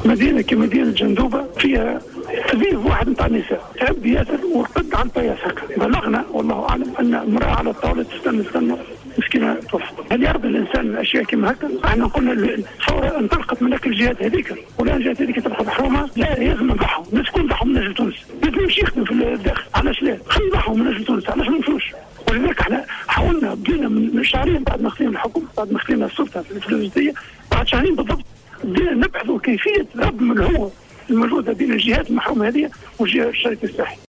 مدينه كمدينه جندوبه فيها تبيه واحد نتاع النساء تعب ياسر ورقد على البياس هكا. بلغنا والله اعلم ان امراه على الطاوله تستنى مسكينه توفت. هل يرضي الانسان اشياء كما هكا؟ احنا قلنا الثوره انطلقت من الجهات هذيك، والان الجهات هذيك تبقى محرومه. لا لازم نضحوا، الناس كل ضحوا من اجل تونس، لازم يمشي يخدم في الداخل. علاش لا؟ خلينا نضحوا من اجل تونس، علاش ما نمشوش؟ ولذلك احنا حاولنا بدينا من شهرين بعد ما خلينا الحكم، بعد ما خلينا السلطه في الجزئيه، بعد شهرين بالضبط بدينا نبحثوا كيفيه ربط من هو الموجوده بين الجهات المحرومه هذه والشريك الساحلي.